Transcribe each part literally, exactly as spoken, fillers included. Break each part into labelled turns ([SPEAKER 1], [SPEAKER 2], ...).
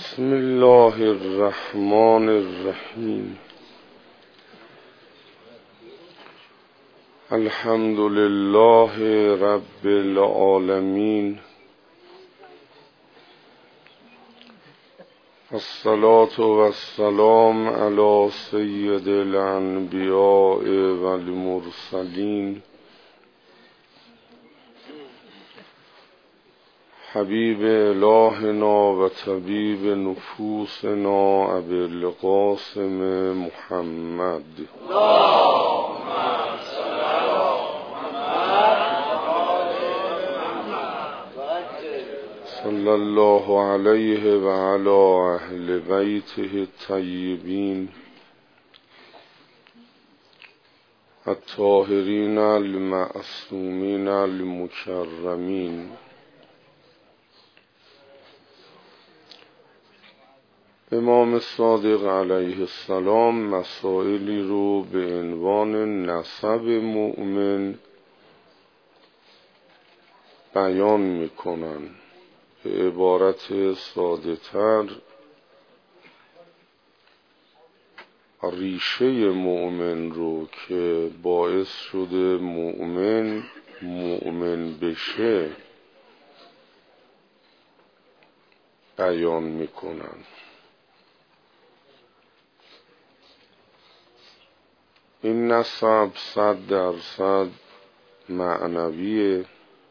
[SPEAKER 1] بسم الله الرحمن الرحیم. الحمد لله رب العالمین، الصلاة والسلام علی سید الانبیاء والمرسلین، حبیب الهنا و طبیب نفوسنا ابی القاسم محمد. صلی الله علیه و علی اهل بیته الطیبین الطاهرین المعصومین المکرمین. امام صادق علیه السلام مسائلی رو به عنوان نسب مؤمن بیان میکنن. به عبارت ساده تر، ریشه مؤمن رو که باعث شده مؤمن مؤمن بشه بیان میکنن. این نسب صد درصد معنویه.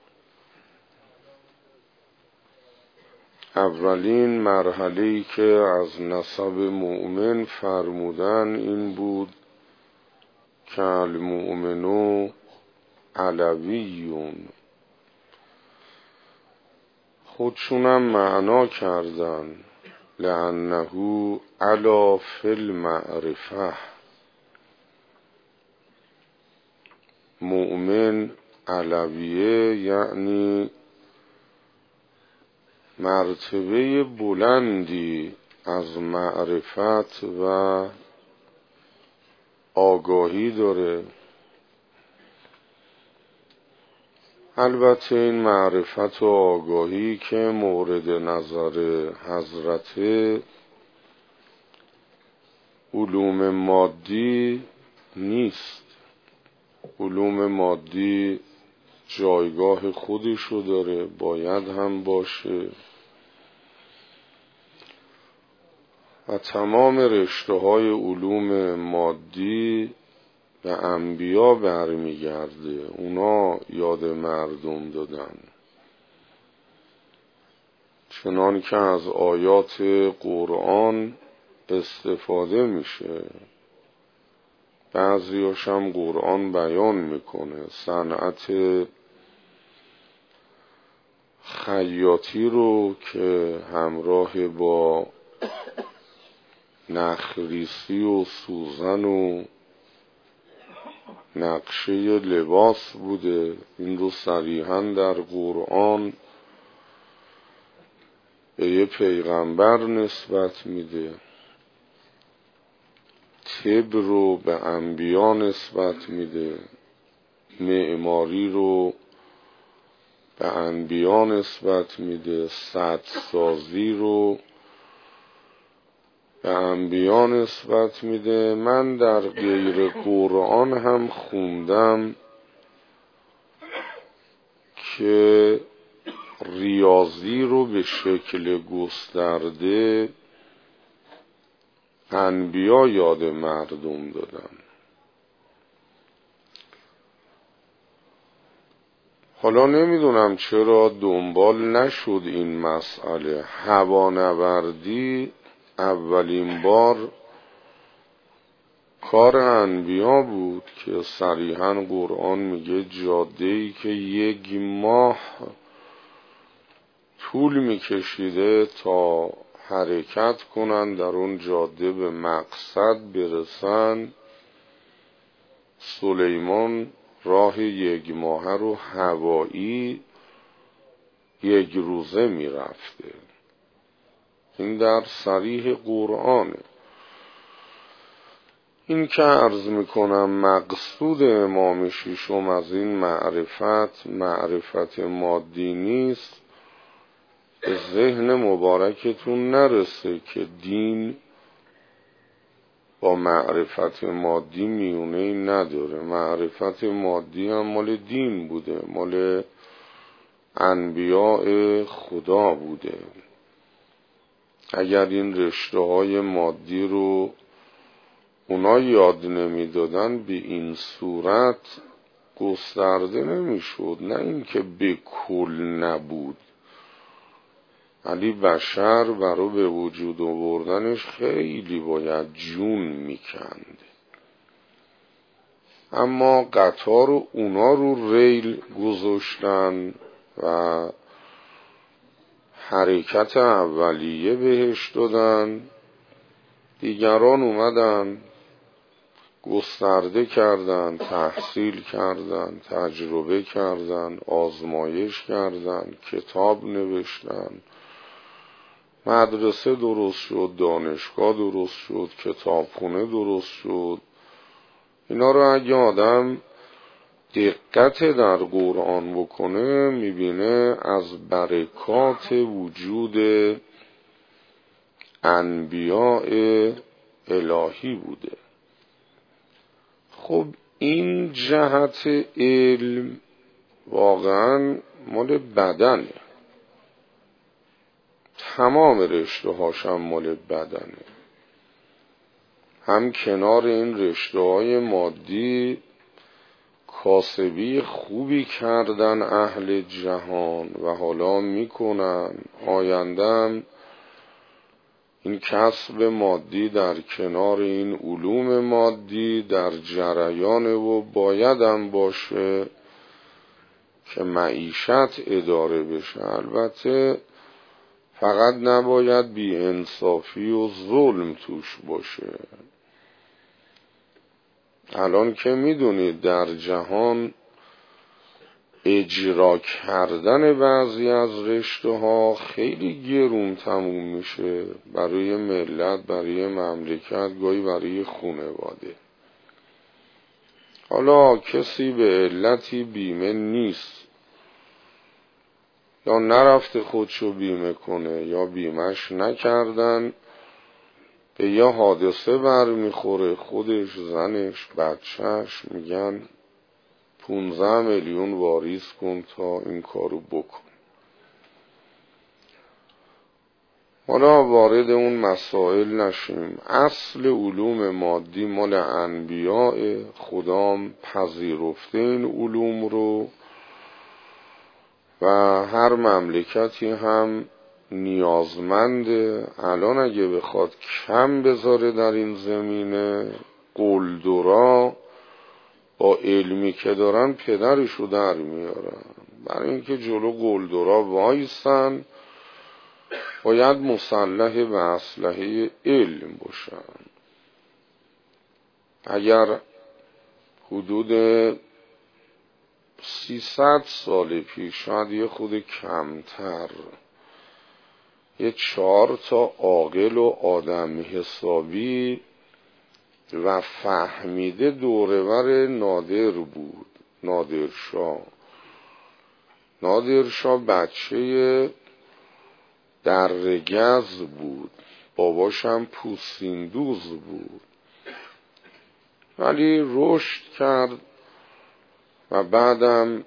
[SPEAKER 1] اولین مرحله‌ای که از نسب مؤمن فرمودن این بود که المؤمنو علویون. خودشونم معنا کردن لأنه علا فی المعرفه. مؤمن علویه یعنی مرتبه بلندی از معرفت و آگاهی داره. البته این معرفت و آگاهی که مورد نظر حضرت علوم مادی نیست. علوم مادی جایگاه خودشو داره، باید هم باشه و تمام رشته های علوم مادی به انبیا برمیگرده. اونا یاد مردم دادن، چنان که از آیات قرآن استفاده میشه. بعضیاش هم قرآن بیان میکنه. صنعت خیاطی رو که همراه با نخریسی و سوزن و نقشه لباس بوده، این رو صریحاً در قرآن به یه پیغمبر نسبت میده. طب رو به انبیا نسبت میده. معماری رو به انبیا نسبت میده. سدسازی رو به انبیا نسبت میده. من در غیر قرآن هم خوندم که ریاضی رو به شکل گسترده انبیا یاد مردم دادن. حالا نمیدونم چرا دنبال نشد این مسئله. هوانوردی اولین بار کار انبیا بود که صریحاً قرآن میگه جاده‌ای که یک ماه طول میکشیده تا حرکت کنن در اون جاده به مقصد برسن، سلیمان راه یک ماه رو هوایی یک روزه میرفته. این در صریح قرآنه. این که عرض میکنم مقصود امام ششم از این معرفت معرفت مادی نیست، به ذهن مبارکتون نرسه که دین با معرفت مادی میونه نداره. معرفت مادی هم مال دین بوده، مال انبیاء خدا بوده. اگر این رشته های مادی رو اونا یاد نمیدادن به این صورت گسترده نمیشد. نه اینکه به کل نبود، ولی بشر برای به وجود آوردنش خیلی باید جون میکند. اما قطار رو اونا رو ریل گذاشتن و حرکت اولیه بهش دادن، دیگران اومدن گسترده کردن، تحصیل کردن، تجربه کردن، آزمایش کردن، کتاب نوشتن، مدرسه درست شد، دانشگاه درست شد، کتابخونه درست شد. اینا رو اگه آدم دقت در قرآن بکنه میبینه از برکات وجود انبیاء الهی بوده. خب این جهت علم واقعا مال بدنه، تمام رشته هاشم مال بدنه. هم کنار این رشته های مادی کاسبی خوبی کردن اهل جهان و حالا میکنن. آیندهم این کسب مادی در کنار این علوم مادی در جریان و بایدم باشه که معیشت اداره بشه. البته فقط نباید بی انصافی و ظلم توش باشه. الان که میدونید در جهان اجرا کردن بعضی از رشته ها خیلی گرون تموم میشه برای ملت، برای مملکت، گاهی برای خانواده. حالا کسی به علتی بیمه نیست، یا نرفته خودشو بیمه کنه یا بیمهش نکردن، به یه حادثه برمیخوره، خودش، زنش، بچهش، میگن پونزده میلیون واریز کن تا این کارو بکن. حالا وارد اون مسائل نشیم. اصل علوم مادی مال انبیاء خدام پذیرفته این علوم رو و هر مملکتی هم نیازمنده. الان اگه بخواد کم بذاره در این زمینه، قلدرا با علمی که دارن پدرشو در میارن. برای اینکه جلو قلدرا وایسن باید مسلح به اسلحه علم باشن. اگر حدود سیصد سال پیش، شاید یه خود کمتر، یه چهار تا عاقل و آدم حسابی و فهمیده دورور نادر بود، نادرشاه. نادرشاه بچه درگز بود، باباشم پوستیندوز بود، ولی رشد کرد و بعدم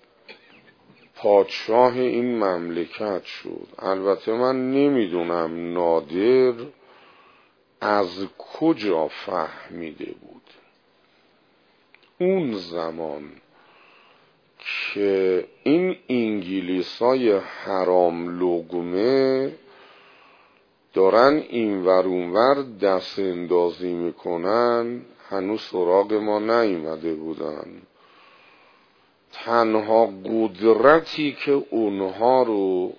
[SPEAKER 1] پادشاه این مملکت شد. البته من نمیدونم نادر از کجا فهمیده بود اون زمان که این انگلیسای حرام لقمه دارن این ور اون ور دست اندازی میکنن، هنوز سراغ ما نیامده بودن. تنها قدرتی که اونها رو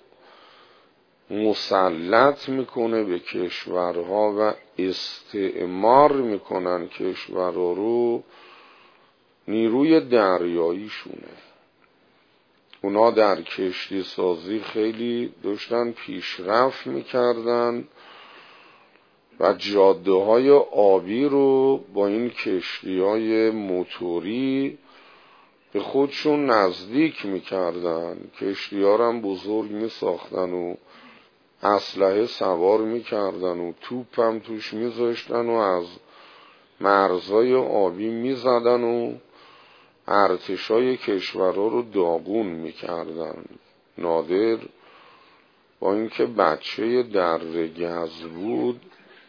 [SPEAKER 1] مسلط میکنه به کشورها و استعمار میکنن کشورها رو، نیروی دریاییشونه. اونا در کشتی سازی خیلی داشتن پیشرفت میکردن و جاده های آبی رو با این کشتی های موتوری به خودشون نزدیک میکردن. کشتی ها رو هم بزرگ میساختن و اسلحه سوار میکردن و توپ هم توش میذاشتن و از مرزای آبی میزدن و ارتشای کشورها رو داغون میکردن. نادر با اینکه بچه در گز بود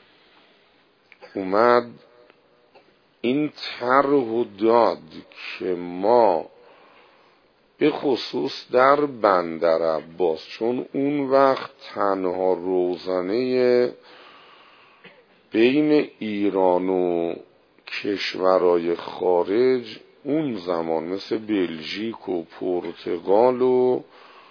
[SPEAKER 1] اومد این طرح و داد که ما به خصوص در بندر عباس، چون اون وقت تنها روزنه بین ایران و کشورهای خارج اون زمان مثل بلژیک و پرتغال و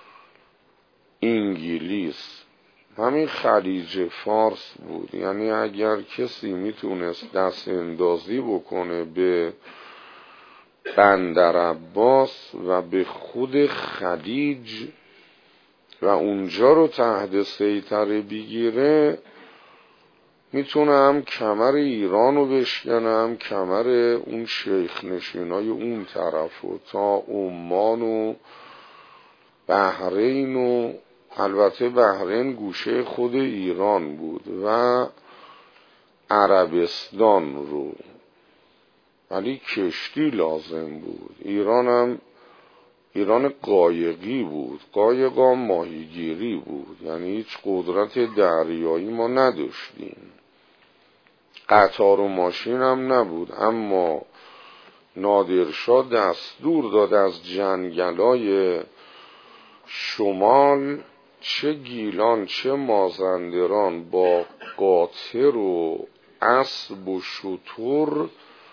[SPEAKER 1] انگلیس همین خلیج فارس بود. یعنی اگر کسی میتونست دست اندازی بکنه به بندر عباس و به خود خلیج و اونجا رو تحت سیطره بگیره، میتونه هم کمر ایران رو بشکنه هم کمر اون شیخ نشینای اون طرف و تا عمان و بحرین و البته بحرین گوشه خود ایران بود و عربستان رو، ولی کشتی لازم بود. ایران هم ایران قایقی بود، قایقا ماهیگیری بود، یعنی هیچ قدرت دریایی ما نداشتیم. قطار و ماشین هم نبود، اما نادرشاه دستور داد از جنگلای شمال چه گیلان چه مازندران با قاطر و اسب و شتر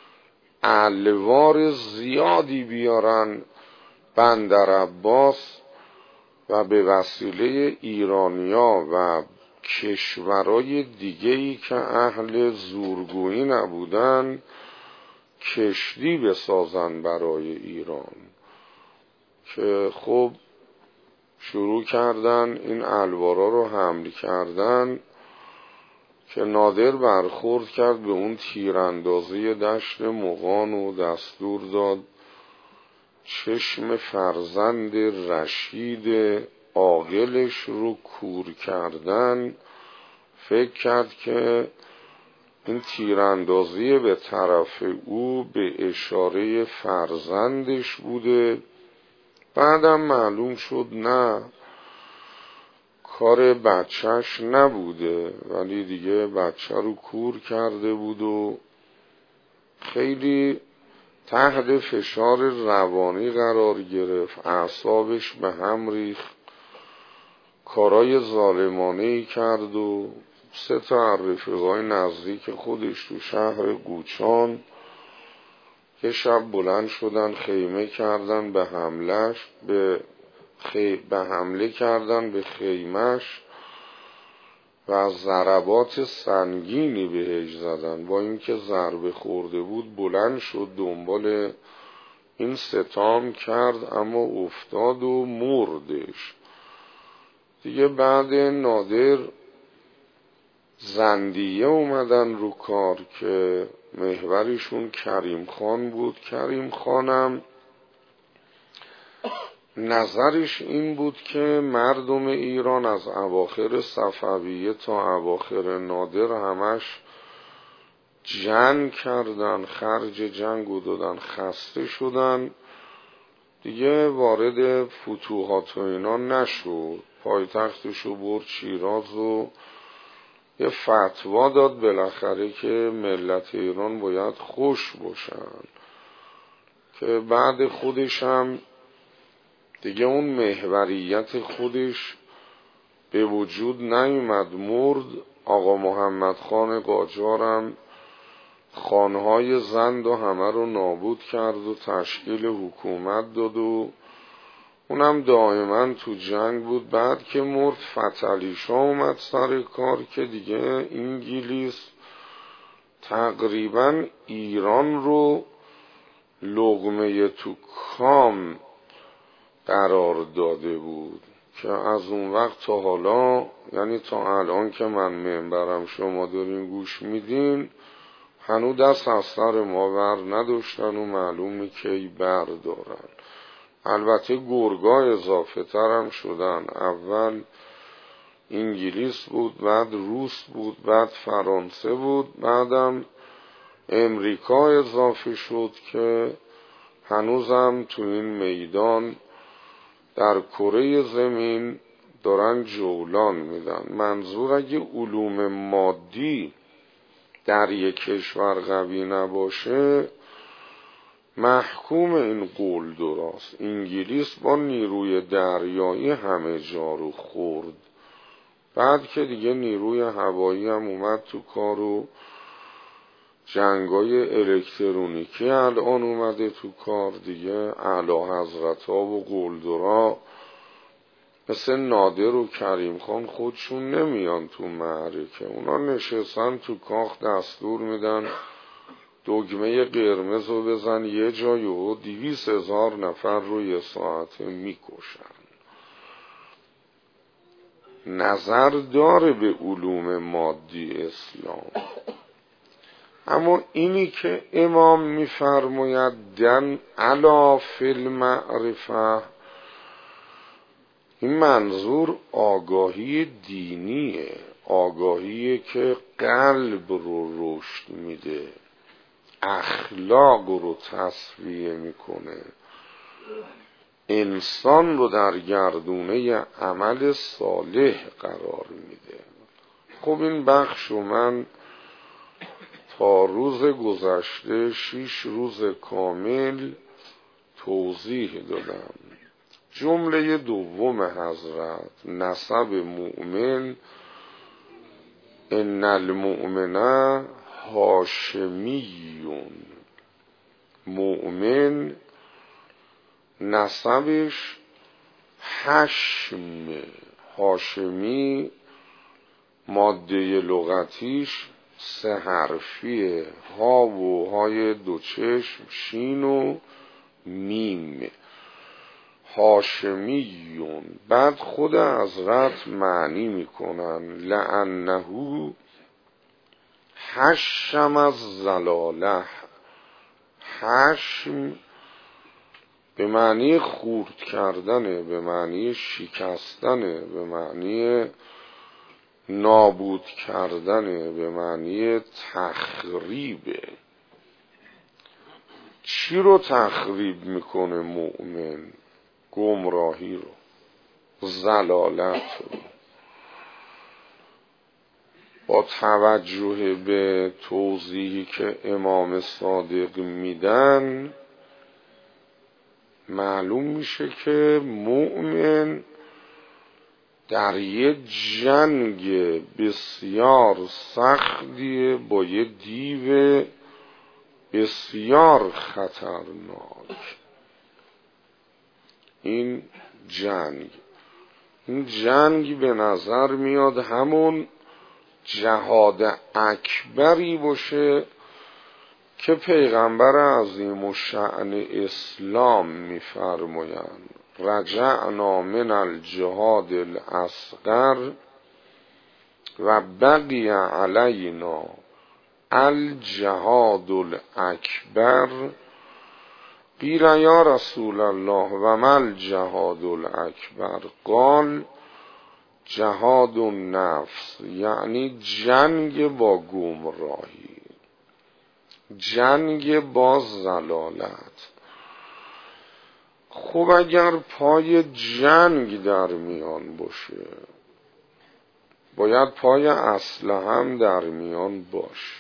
[SPEAKER 1] الوار زیادی بیارن بندر عباس و به وسیله ایرانیا و کشورهای دیگه‌ای که اهل زورگویی نبودن کشتی بسازن برای ایران، که خب شروع کردن این الوارا رو حمل کردن که نادر برخورد کرد به اون تیراندازی دشت مغان و دستور داد چشم فرزند رشید عاقلش رو کور کردن. فکر کرد که این تیراندازی به طرف او به اشاره فرزندش بوده. بعدم معلوم شد نه، کار بچهش نبوده، ولی دیگه بچه رو کور کرده بود و خیلی تحت فشار روانی قرار گرفت، اعصابش به هم ریخت، کارای ظالمانه‌ای کرد و سه تا از رفیقای نزدیک خودش تو شهر گوچان یه شب بلند شدن خیمه کردن به حملش به, خی... به حمله کردن به خیمش و ضربات سنگینی بهش زدن. با اینکه ضربه خورده بود بلند شد دنبال این ستام کرد، اما افتاد و مردش. دیگه بعد نادر زندیه اومدن رو کار که محوریشون کریم خان بود. کریم خانم نظرش این بود که مردم ایران از اواخر صفویه تا اواخر نادر همش جنگ کردن، خرج جنگ رو دادن، خسته شدن، دیگه وارد فتوحات و اینا نشد. پایتختشو برد شیراز و یه فتوا داد بالاخره که ملت ایران باید خوش باشن، که بعد خودش هم دیگه اون محوریت خودش به وجود نیومد، مرد. آقا محمد خان قاجارم خانهای زند و همه رو نابود کرد و تشکیل حکومت داد و اونم دائما تو جنگ بود. بعد که مرد فتحعلی شاه اومد سر کار که دیگه انگلیس تقریبا ایران رو لقمه تو کام قرار داده بود، که از اون وقت تا حالا، یعنی تا الان که من منبرم شما دارین گوش میدین، هنوز دست از سر ما ور نداشتن و معلومه کی بردارن. البته گرگا اضافه تر هم شدن. اول انگلیس بود، بعد روس بود، بعد فرانسه بود، بعدم امریکا اضافه شد که هنوزم تو این میدان در کره زمین دارن جولان میدن. منظور اگه علوم مادی در یک کشور قوی نباشه محکوم این قول دراست. انگلیس با نیروی دریایی همه جا رو خورد، بعد که دیگه نیروی هوایی هم اومد تو کار و جنگای الکترونیکی الان اومده تو کار دیگه. اعلی حضرت ها و قلدرها مثل نادر و کریم خان خودشون نمیان تو معرکه، اونا نشستن تو کاخ دستور میدن دگمه قرمز رو بزن یه جای و دیویس هزار نفر رو یه ساعته میکشن. نظر داره به علوم مادی اسلام، اما اینی که امام میفرماید دن علا فی المعرفه، این منظور آگاهی دینیه، آگاهی که قلب رو رشد میده، اخلاق رو تصفیه میکنه، انسان رو در گردونه عمل صالح قرار میده. خب این بخش رو من تا روز گذشته شیش روز کامل توضیح دادم. جمله دوم حضرت نسب مؤمن، ان المؤمن هاشمیون، مؤمن نسبش هشم، هاشمی ماده لغتیش سه حرفیه، ها و های دو چشم، شین و میم، هاشمیون. بعد خود حضرت معنی میکنن لانه هشم از زلاله، هشم به معنی خورد کردنه، به معنی شکستنه، به معنی نابود کردنه، به معنی تخریبه. چی رو تخریب میکنه مؤمن؟ گمراهی رو، ضلالت رو. با توجه به توضیحی که امام صادق میدن معلوم میشه که مؤمن در یه جنگ بسیار سختی با یه دیو بسیار خطرناک، این جنگ این جنگ به نظر میاد همون جهاد اکبری باشه که پیغمبر عظیم الشأن اسلام میفرمایند رجعنا من الجهاد الاصغر و بقی علینا الجهاد الاکبر. قیل یا رسول الله و ما الجهاد الاکبر؟ قال جهاد النفس، یعنی جنگ با گمراهی، جنگ با ضلالت. خب اگر پای جنگ در میان باشه باید پای اسلحه هم در میان باشه.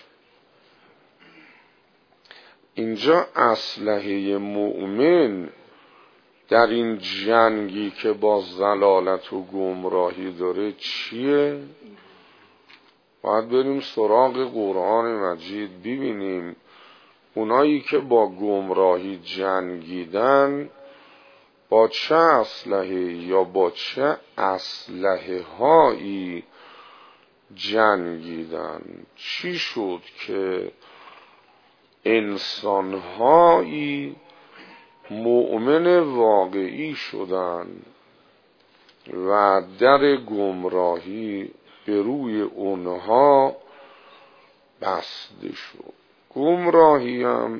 [SPEAKER 1] اینجا اسلحه مؤمن در این جنگی که با ضلالت و گمراهی داره چیه؟ باید بریم سراغ قرآن مجید ببینیم اونایی که با گمراهی جنگیدن با چه اسلحه یا با چه اسلحه هایی جنگیدن. چی شد که انسان هایی مؤمن واقعی شدن و در گمراهی به روی اونها بسته شد. گمراهی هم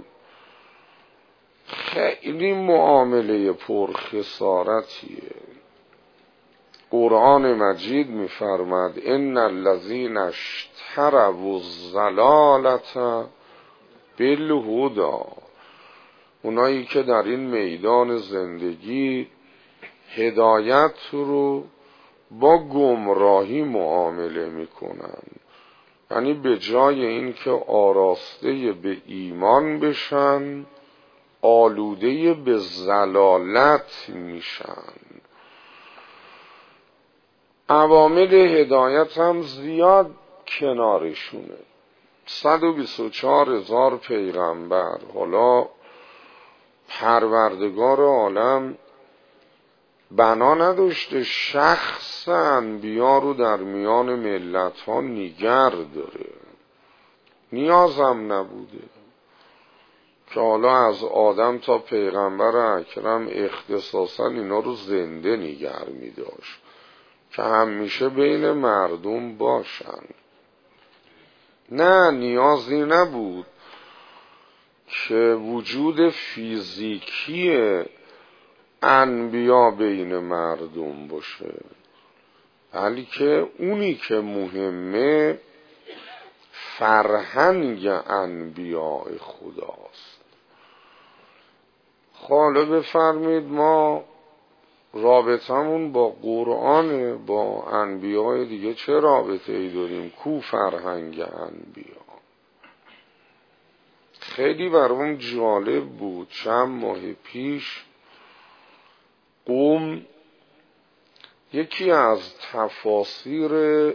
[SPEAKER 1] خیلی معامله پرخسارتیه. قرآن مجید می‌فرماد ان الذین اشتروا الضلالة بالهدی، اونایی که در این میدان زندگی هدایت رو با گمراهی معامله میکنن، یعنی به جای این که آراسته به ایمان بشن آلوده به ضلالت میشن. عوامل هدایت هم زیاد کنارشونه. صد و بیست و چهار هزار پیغمبر. حالا پروردگار عالم بنا نداشته شخص انبیا رو در میان ملت ها نیگر داره، نیازم نبوده که حالا از آدم تا پیغمبر اکرم اختصاصا اینا رو زنده نیگر می داشت که همیشه بین مردم باشن. نه، نیازی نبود که وجود فیزیکی انبیا بین مردم باشه، بلکه اونی که مهمه فرهنگ انبیاء خداست. حالا بفرمید ما رابطمون با قرآن، با انبیاء دیگه چه رابطه ای داریم؟ کو فرهنگ انبیا؟ خیلی برام جالب بود چند ماه پیش قم یکی از تفاسیر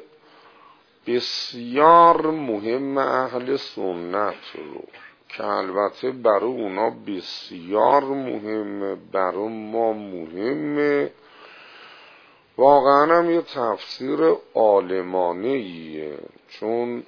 [SPEAKER 1] بسیار مهم اهل سنت رو که البته برای اونا بسیار مهمه، برای ما مهمه، واقعا هم یه تفسیر عالمانه ایه، چون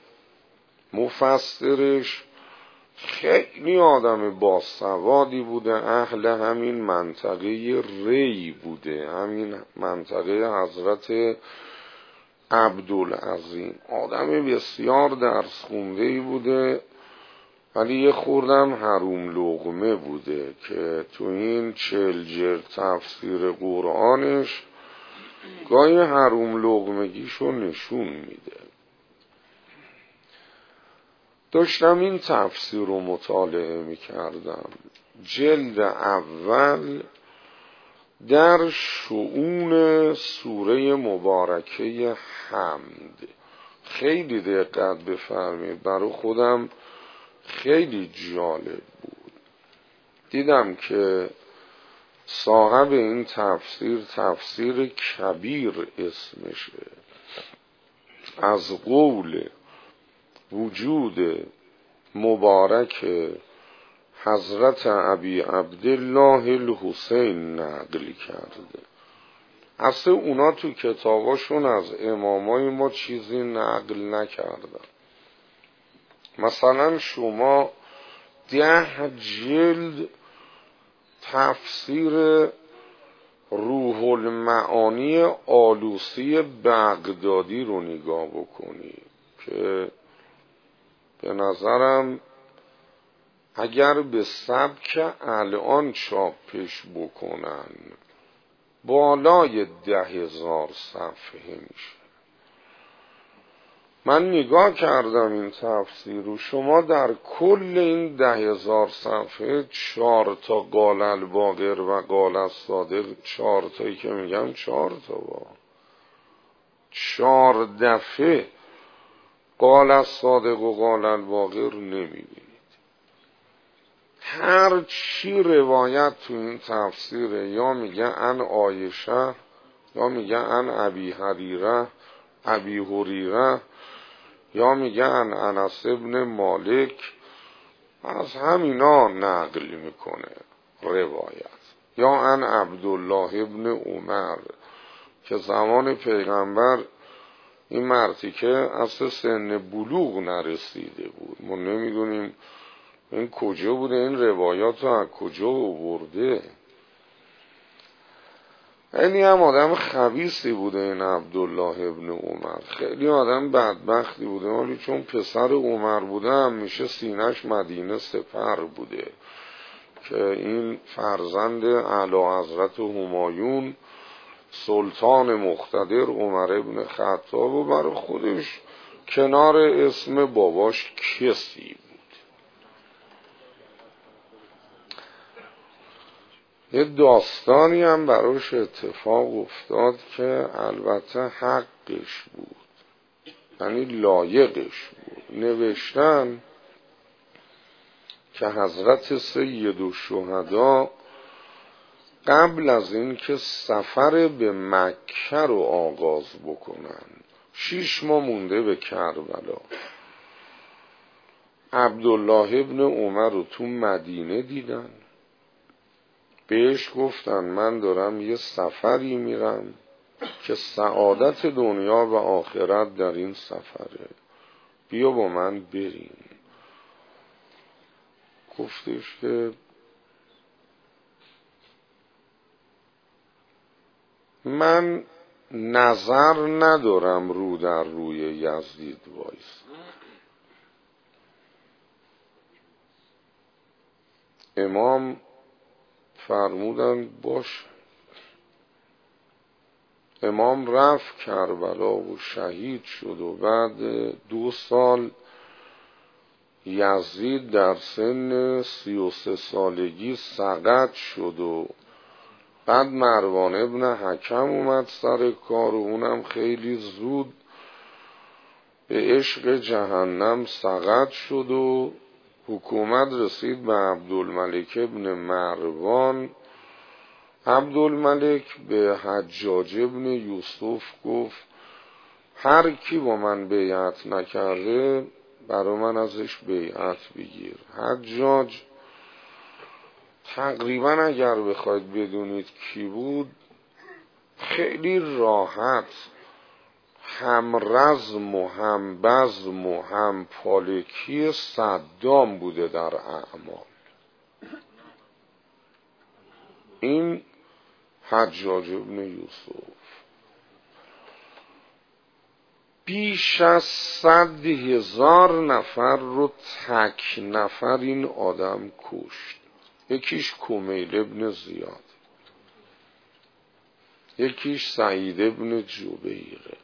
[SPEAKER 1] مفسرش خیلی آدم باسوادی بوده، اهل همین منطقه ری بوده، همین منطقه حضرت عبدالعظیم، آدم بسیار درس خونده‌ای بوده، ولی یه خوردم حروم لقمه بوده که تو این چهل جلد تفسیر قرآنش گاهی حروم لقمگیشو نشون میده. داشتم این تفسیر رو مطالعه میکردم. جلد اول در شؤون سوره مبارکه حمد. خیلی دقت بفرمایید، برای خودم خیلی جالب بود. دیدم که صاحب این تفسیر تفسیر کبیر اسمشه، از قول وجود مبارک حضرت ابی عبدالله الحسین نقل کرده. اصلا اونا تو کتاباشون از امامای ما چیزی نقل نکردن. مثلا شما ده جلد تفسیر روح المعانی آلوسی بغدادی رو نگاه بکنی که به نظرم اگر به سبک الان چاپش بکنن بالای ده هزار صفحه میشه. من نگاه کردم این تفسیر رو، شما در کل این ده هزار صفحه چهار تا قال الباقر و قال الصادق، چهار تایی که میگم چهار تا با چهار دفعه قال الصادق و قال الباقر نمیبینید. هر چی روایت تو این تفسیره، یا میگه ان عایشه، یا میگه ان ابی هریره ابی هریره، یا میگه ان انس ابن مالک، از همینا نقل میکنه روایت، یا ان عبدالله ابن عمر که زمان پیغمبر این مرتیکه اصلا سن بلوغ نرسیده بود. ما نمیدونیم این کجا بوده، این روایات رو از کجا آورده. خیلی هم آدم خبیثی بوده این عبدالله ابن عمر، خیلی آدم بدبختی بوده، ولی چون پسر عمر بوده همیشه سینش مدینه سپر بوده که این فرزند اعلی حضرت همایون سلطان مقتدر عمر ابن خطاب و برای خودش کنار اسم باباش کسی بود. یه داستانی هم براش اتفاق افتاد که البته حقش بود، یعنی لایقش بود. نوشتن که حضرت سید الشهدا قبل از این که سفر به مکه رو آغاز بکنن، شیش ماه مونده به کربلا، عبدالله ابن عمر رو تو مدینه دیدن، بهش گفتن من دارم یه سفری میرم که سعادت دنیا و آخرت در این سفره، بیا با من بریم. گفتش که من نظر ندارم رو در روی یزدید وایس. امام فرمودن باش. امام رفت کربلا و شهید شد و بعد دو سال یزید در سن سی و سه سالگی سقط شد و بعد مروان ابن حکم اومد سر کار و اونم خیلی زود به عشق جهنم سقط شد و حکومت رسید به عبدالملک ابن مروان. عبدالملک به حجاج ابن یوسف گفت هر کی با من بیعت نکرده برای من ازش بیعت بگیر. حجاج تقریبا اگر بخواید بدونید کی بود، خیلی راحت هم رزم و هم بزم و هم پالکی صدام بوده در اعمال. این حجاج ابن یوسف بیش از صد هزار نفر رو تک نفر این آدم کشت. یکیش کمیل ابن زیاد، یکیش سعید ابن جبیره.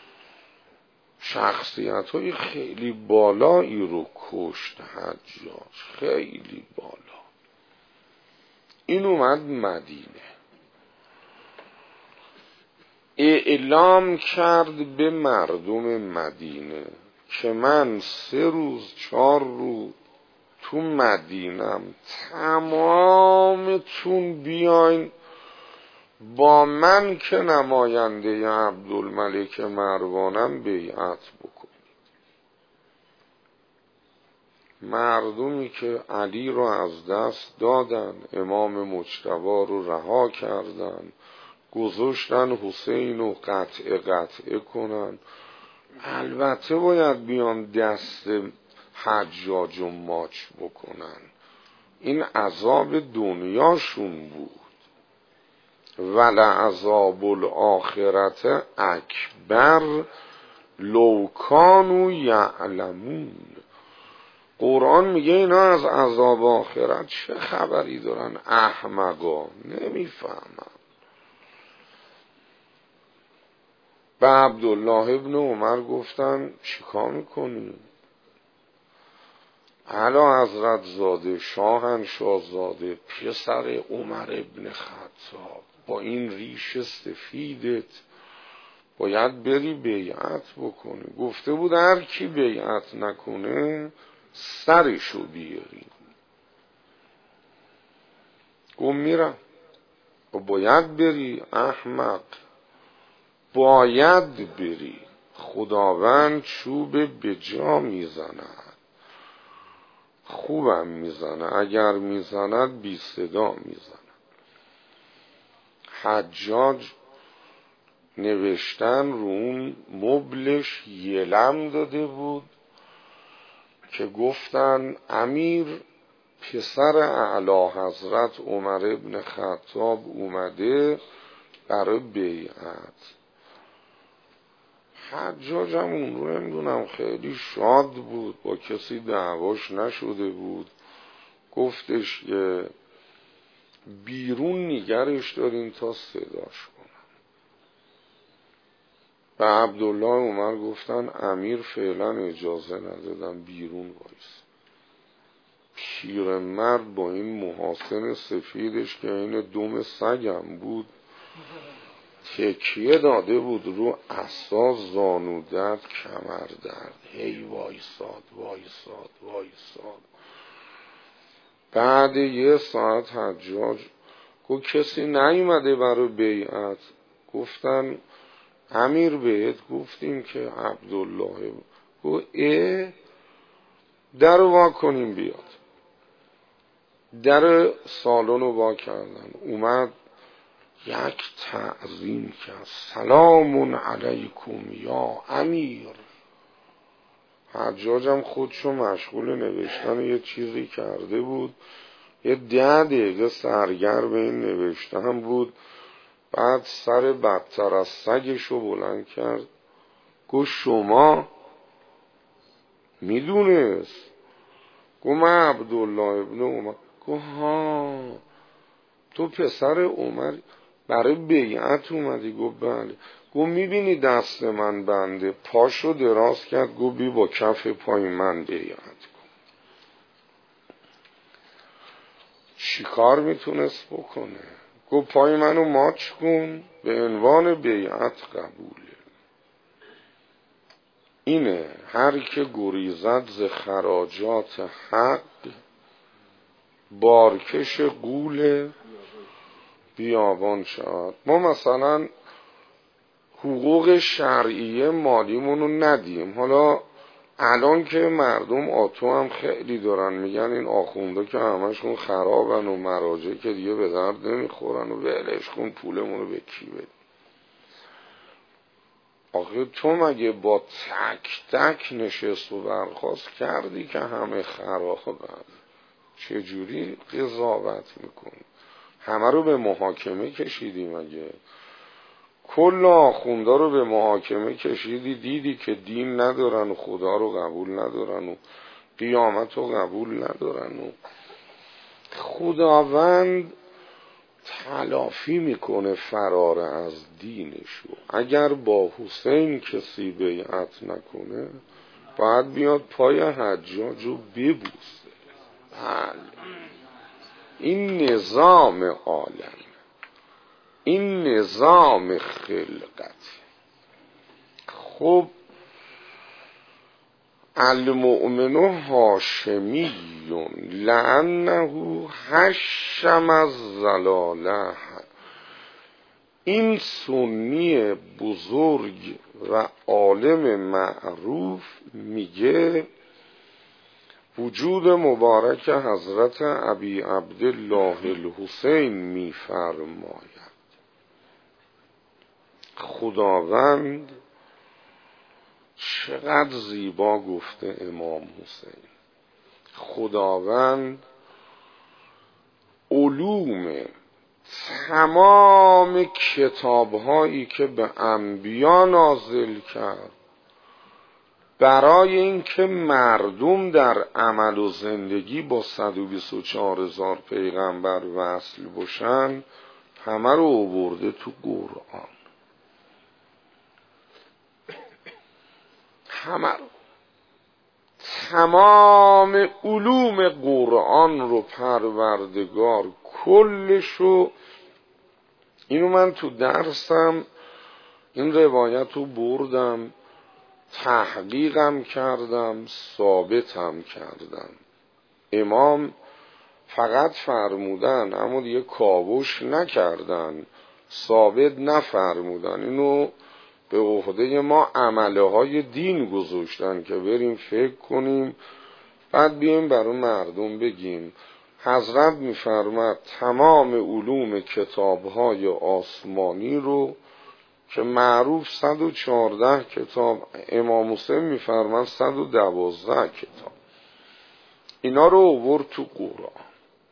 [SPEAKER 1] شخصیت های خیلی بالایی رو کشت حجاج، خیلی بالا. این اومد مدینه، اعلام کرد به مردم مدینه که من سه روز چهار روز تو مدینم، تمامتون بیاین با من که نماینده عبدالملک مروانم بیعت بکنید. مردمی که علی رو از دست دادن، امام مجتبی رو رها کردن، گذاشتن حسین رو قطعه قطعه کنن. البته باید بیان دست حجاج و ماچ بکنن، این عذاب دنیاشون بود. ولعذاب الآخرت اکبر لو کانوا یعلمون. قرآن میگه اینا از عذاب آخرت چه خبری دارن؟ احمقا، نمیفهمن. به عبدالله ابن عمر گفتن چیکار میکنی؟ اعلی حضرت زاده، شاهنشاه زاده، پسر عمر ابن خطاب، با این ریش سفیدت باید بری بیعت بکنی. گفته بود هر کی بیعت نکنه سرشو بیاری. گفت میرم. و باید بری احمق، باید بری. خداوند چوب به جا میزند، خوبم میزنه، اگر میزند بی صدا میزنه. حجاج نوشتن رو اون مبلش یلم داده بود که گفتن امیر پسر اعلی حضرت عمر ابن خطاب اومده برای بیعت. حجاج هم اون رو نمیدونم خیلی شاد بود، با کسی دعواش نشده بود. گفتش که بیرون نگرش دارین تا صداش کنن. به عبدالله عمر گفتن امیر فعلا اجازه ندادن بیرون وایس. پیرمرد با این محاسن سفیدش که این دم سگم بود تکیه داده بود رو اساس، زانو درد، کمر درد، هی وایساد وایساد وایساد. بعد یه ساعت حجاج گفت کسی نیومده برای بیعت؟ گفتن امیر بهت گفتیم که عبدالله. گفت اه در وا کنیم بیاد. در سالن رو وا کردن، اومد یک تعظیم کرد، سلام علیکم یا امیر. حجاجم خودشو مشغول نوشتن یه چیزی کرده بود، یه ده دقیقه سرگرم این نوشتن بود. بعد سر بدتر از سگشو بلند کرد، گفت شما؟ میدونست. گفت من عبدالله ابن عمر. گفت ها تو پسر عمر برای بیعت اومدی؟ گفت بله. گفت میبینی دست من بنده؟ پاشو دراز کرد، گفت بی با کف پای من بیعت کن. چی کار میتونست بکنه؟ گفت پای منو ماچ کن، به عنوان بیعت قبوله. اینه هر که گریزد ز خراجات حق، بارکش غول بیابان شد. ما مثلا حقوق شرعیه مالیمونو ندیم. حالا الان که مردم آتو هم خیلی دارن میگن این آخونده که همشون خرابن و مراجع که دیگه به درد نمیخورن و ولش کن پولمونو به کی بدیم. آخه تو مگه با تک تک نشست و برخواست کردی که همه خرابن؟ چجوری قضاوت میکنی؟ همه رو به محاکمه کشیدی مگه؟ کل آخوندا رو به محاکمه کشیدی، دیدی که دین ندارن و خدا رو قبول ندارن و قیامت رو قبول ندارن و خداوند تلافی میکنه فرار از دینشو. اگر با حسین کسی بیعت نکنه باید بیاد پای حجاج رو ببوسه. بله این نظام عالم، این نظام خلقت. خب المؤمن هاشمی لانه هشم الضلاله. این سنی بزرگ و عالم معروف میگه وجود مبارک حضرت ابی عبدالله الحسین میفرماید خداوند چقدر زیبا گفته امام حسین. خداوند علوم تمام کتابهایی که به انبیا نازل کرد برای اینکه مردم در عمل و زندگی با صد و بیست و چهار هزار پیغمبر وصل باشن همه رو آورده تو قرآن. همه رو، تمام علوم قرآن رو پروردگار کلشو. اینو من تو درسم این روایت رو بردم، تحقیقم کردم، ثابتم کردم. امام فقط فرمودن اما دیگه کاوش نکردن، ثابت نفرمودن. اینو به عهده ما عمله های دین گذاشتن که بریم فکر کنیم بعد بیایم برای مردم بگیم. حضرت میفرماد تمام علوم کتاب‌های آسمانی رو که معروف صد و چهارده کتاب، امام حسین میفرماد صد و دوازده کتاب، اینا رو آورد تو قرآن.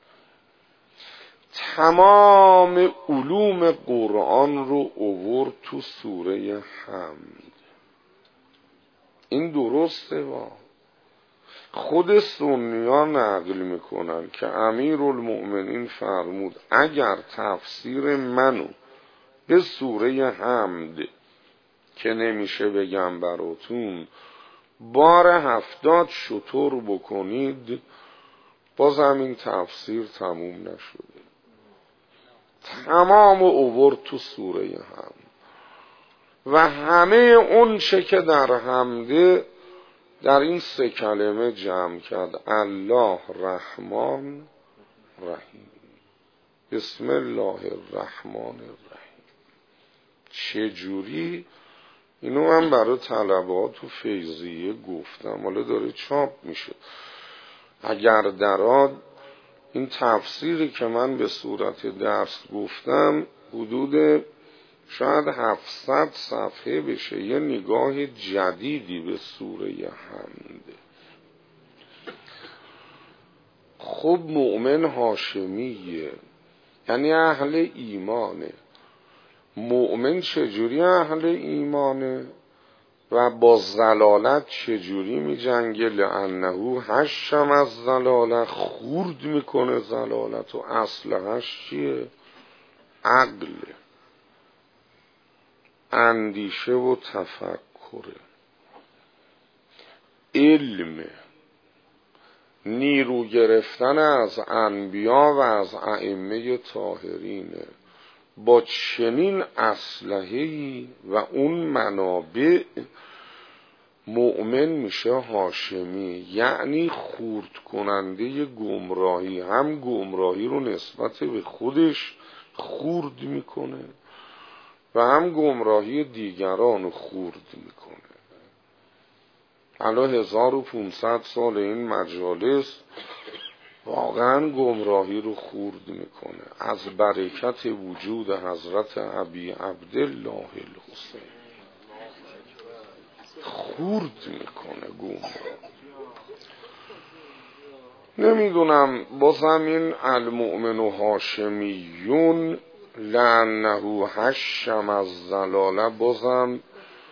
[SPEAKER 1] تمام علوم قرآن رو آورد تو سوره حمد. این درسته با خود سنی‌ها نقل میکنن که امیرالمؤمنین فرمود اگر تفسیر منو به سوره حمد که نمیشه بگم براتون، بار هفتاد شطور بکنید بازم این تفسیر تموم نشده. تمام اوورد تو سوره هم و همه اون چه که در حمده در این سه کلمه جمع کرد: الله رحمان رحیم. بسم الله الرحمن الرحیم. چجوری؟ اینو من برای طلبات و فیضیه گفتم، حالا داره چاپ میشه. اگر دراد این تفسیری که من به صورت درس گفتم حدود شاید هفتصد صفحه بشه، یه نگاه جدیدی به سوره حمد. خب مؤمن هاشمیه، یعنی اهل ایمانه. مؤمن چجوری اهل ایمانه و با ضلالت چجوری می جنگه؟ لانه هشم از ضلالت، خورد میکنه ضلالت و اصلش چیه؟ عقل، اندیشه و تفکره، علم، نیرو گرفتن از انبیا و از ائمه طاهرینه. با چنین اسلحه‌ای و اون منابع مؤمن میشه هاشمی، یعنی خورد کننده گمراهی. هم گمراهی رو نسبت به خودش خورد میکنه و هم گمراهی دیگران رو خورد میکنه. الان هزار و پونصد سال این مجالس واقعا گمراهی رو خورد میکنه. از برکت وجود حضرت ابی عبدالله الحسین خورد میکنه گمراه. نمیدونم بازم این المؤمن و هاشمیون لانه هشم از ضلاله بازم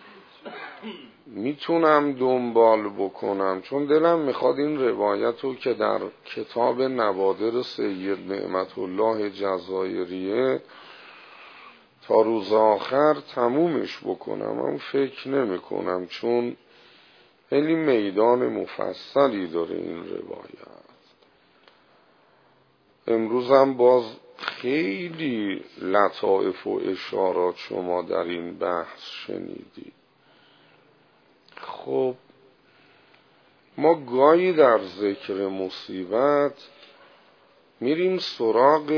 [SPEAKER 1] میتونم دنبال بکنم، چون دلم میخواد این روایت رو که در کتاب نوادر سید نعمت الله جزایریه تا روز آخر تمومش بکنم، اما فکر نمی کنم چون خیلی میدان مفصلی داره این روایت. امروزم باز خیلی لطائف و اشارات شما در این بحث شنیدید. خب ما گاهی در ذکر مصیبت میریم سراغ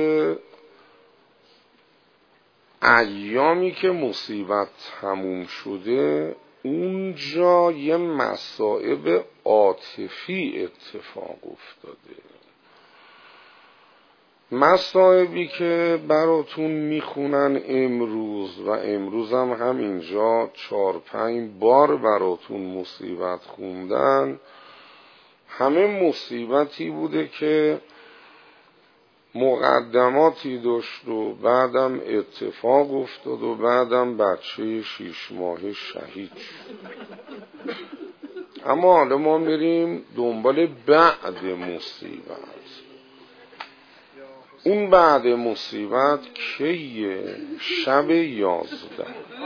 [SPEAKER 1] ایامی که مصیبت تموم شده، اونجا یه مصائب عاطفی اتفاق افتاده، مصائبی که براتون میخونن امروز و امروز هم همینجا چار پنج بار براتون مصیبت خوندن. همه مصیبتی بوده که مقدماتی داشت و بعدم اتفاق افتاد و بعدم بچه شیش ماه شهید شد. اما حالا ما میریم دنبال بعد مصیبت. اون بعد مصیبت کیه؟ شب یازده.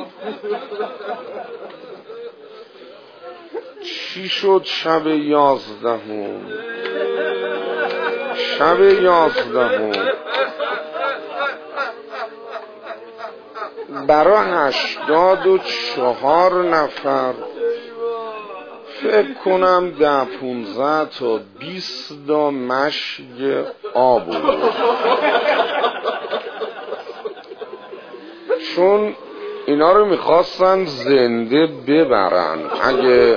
[SPEAKER 1] چی شد شب یازدهم؟ شب یازدهم برای هشتاد و چهار نفر فکر کنم ده پونزده تا بیست دا مشگ آب بود، چون اینا رو میخواستن زنده ببرن. اگه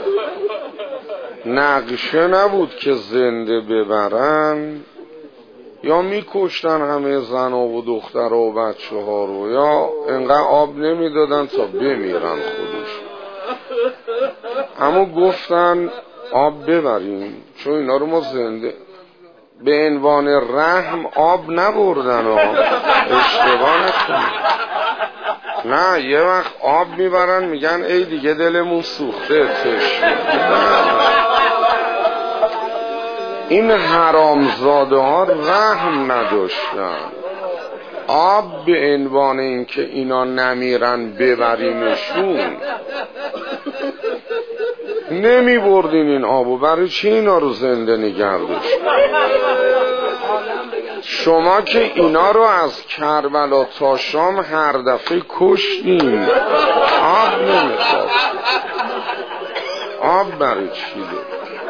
[SPEAKER 1] نقشه نبود که زنده ببرن یا میکشتن همه زن و دختر و بچه ها رو، یا انقدر آب نمیدادن تا بمیرن خودش. اما گفتن آب ببریم، چون اینا رو ما زنده به عنوان رحم آب نبردن ها، اشتباه نکنید. نه یه وقت آب میبرن میگن ای دیگه دلمون سوخته تشنه. این حرامزاده ها رحم نداشتن. آب به عنوان این که اینا نمیرن ببریمشون، نمی بردین این آبو، برای چی اینا رو زنده نگردش؟ شما که اینا رو از کربلا تا شام هر دفعه کشتین، آب نمیخواد. آب برای چی ده؟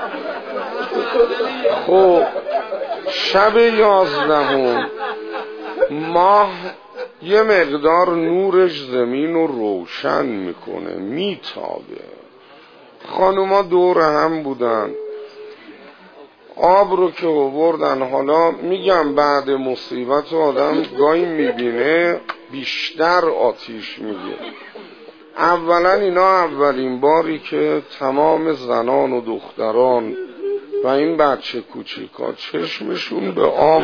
[SPEAKER 1] خب شب یازدهم ماه یه مقدار نورش زمین رو روشن میکنه، میتابه. خانوما دور هم بودن، آب رو که آوردن. حالا میگم بعد مصیبت آدم گاهی میبینه بیشتر آتیش میگه. اولا اینا اولین باری که تمام زنان و دختران و این بچه کوچیکا چشمشون به آب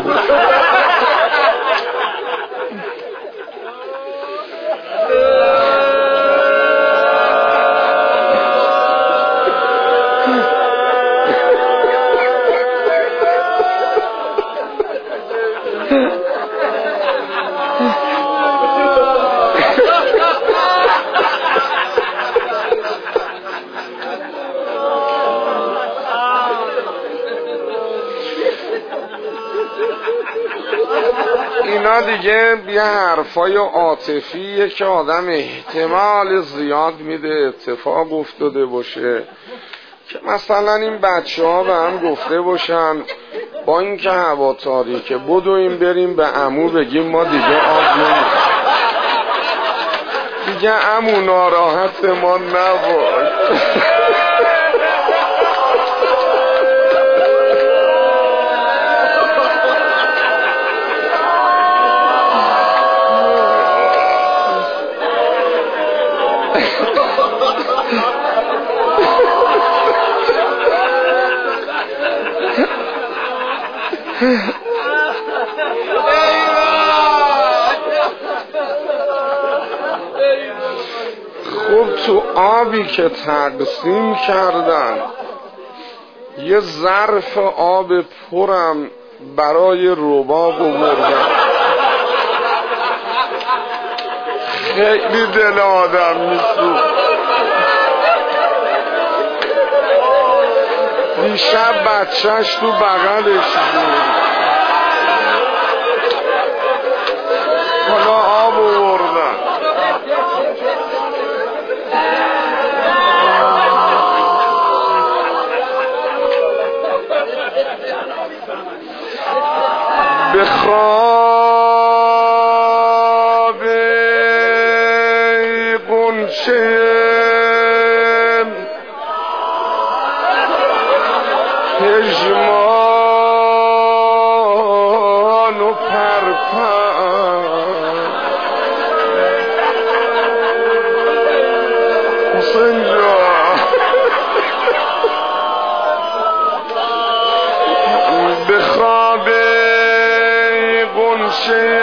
[SPEAKER 1] اینا دیگه یه حرفای عاطفیه که آدم احتمال زیاد میده اتفاق افتاده باشه، که مثلا این بچه ها به هم گفته باشن با این که هوا تاریکه بدویم بریم به عمو بگیم ما دیگه آب نمیخوام، دیگه عمو ناراحت ما نباش. خب تو آبی که تقسیم کردن یه ظرف آب پرم برای رباب آوردن، خیلی دل آدم میسوخت. دیشب بچهش تو بغلش بود، حالا آب آوردن. به خواب غنچه پژمان و پرپر حسین جان، به خواب غنچه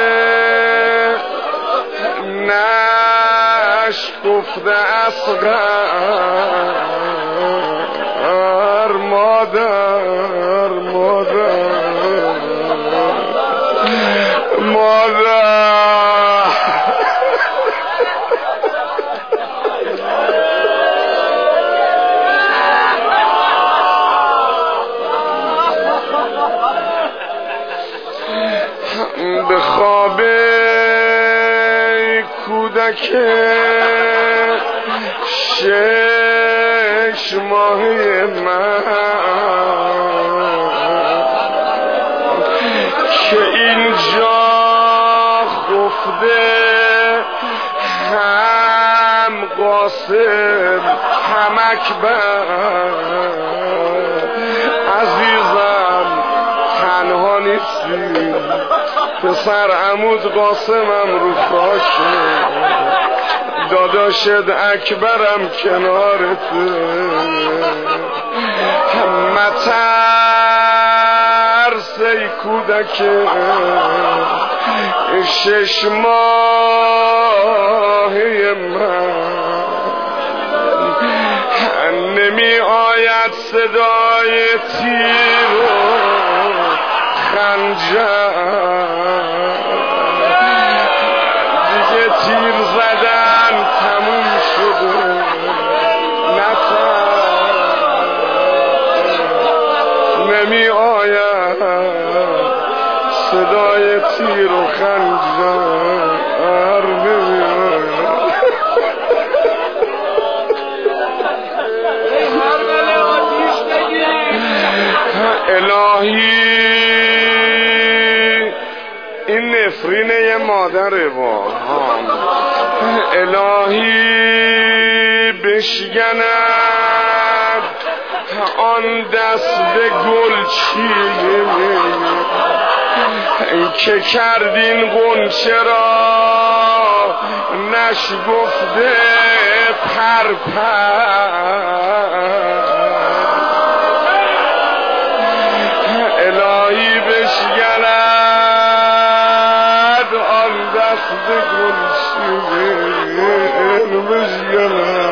[SPEAKER 1] نشکفته اصغر مادر مادر مادر به خواب کودک شش ماهی من که اینجا خفته هم قاسم هم اکبر، عزیزم تنها نیستی، پسر عمود قاسمم رو خاکه، داداشت اکبرم کنارته، مترس ای کودک شش ماهی من، نمی آید صدای تیر و خنجر، نمی آید صدای تیر و خنجر نمی آید الهی این نفرین یه مادره با الهی بشگند آن دست گلچین که کردین غنچه را نشگفته پرپر الهی بشگند آن دست گلچین بشگند